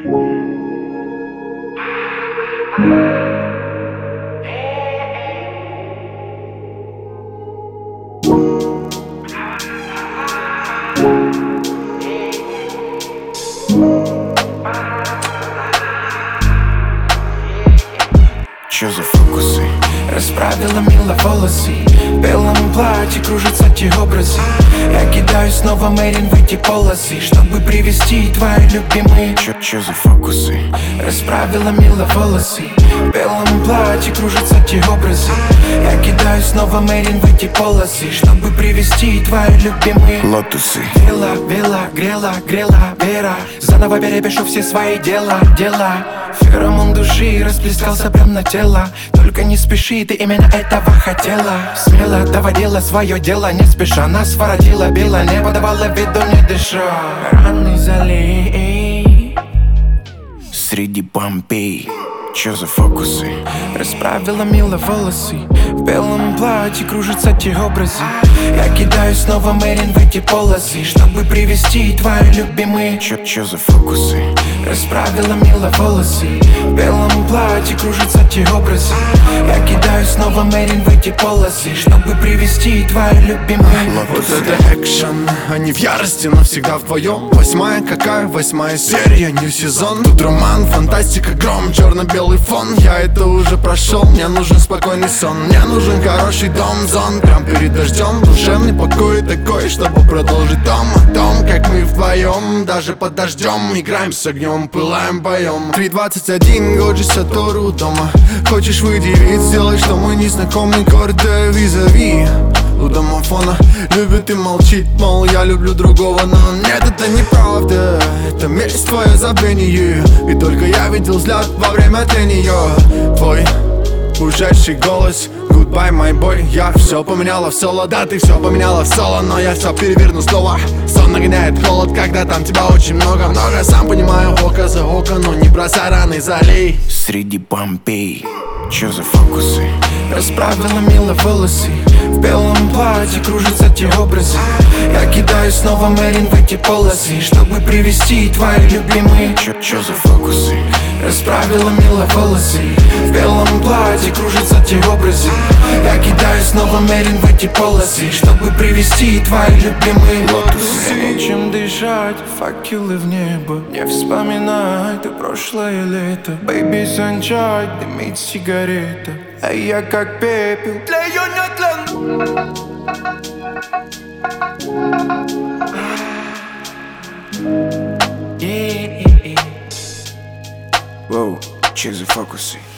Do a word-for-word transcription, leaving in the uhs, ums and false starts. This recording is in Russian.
Чё за фокусы? Расправила мило волосы, в белом платье кружатся те образы. Я кидаю снова Мэрин в эти полосы, чтобы привести твои любимые. Чё, чё за фокусы? Расправила мило волосы, в белом платье кружатся те образы. Я кидаю снова Мэрин в эти полосы, чтобы привести твои любимые лотусы. Вела, вела, грела, грела, вера. Заново перепишу все свои дела, дела. Феромон души расплескался прям на тело. Только не спеши, ты именно этого хотела. Смело доводила свое дело, не спеша. Нас воротила, била, не подавала виду, не дыша. Раны залей среди Помпей. Чё за фокусы? Расправила мило волосы, в белом платье кружатся те образы. Я кидаю снова Мэрин в эти полосы, чтобы привести твои любимые. Чё, чё за фокусы? Расправила мило волосы, в белом платье кружатся те образы. Я кидаю снова Мэрин в эти полосы, чтобы привести твои любимые. Вот это экшен, они в ярости, но всегда вдвоем. Восьмая какая? Восьмая серия, new сезон. Тут роман, фантастика, гром, черно-белый фон. Я это уже прошел, мне нужен спокойный сон. Мне нужен хороший дом, зон, прям перед дождем. Душевный покой такой, чтобы продолжить дом. О том, как мы вдвоем, даже под дождем, играем с огнем, пылаем боем. Три двадцать один, Годжи Сатору дома. Хочешь выделить, сделай, что мы незнакомый город, да визави. У домофона любит и молчит, мол, я люблю другого. Но нет, это неправда, это месть, твое забвение. Ведь только я видел взгляд во время трения. Твой ушедший голос, goodbye, my boy. Я все поменяла в соло, да, ты все поменяла в соло. Но я все переверну снова. Сон нагоняет холод, когда там тебя очень много-много. Сам понимаю, око за око, но не бросай раны, залей среди Помпей. Чё за фокусы? Расправила мило волосы, в белом платье кружатся те образы. Я кидаю снова Мэрин в эти полосы, чтобы привести твои любимые. Чё, чё за фокусы? Расправила мило волосы, в белом платье кружатся те образы. Я кидаю снова Мэрин в эти полосы, чтобы привести твои любимые лотусы. Нечем дышать, факелы в небо, не вспоминай ты прошлое лето. Baby, sunshine, дымит сигарета, а я как пепел, тлею нетленно. Воу, чё за фокусы?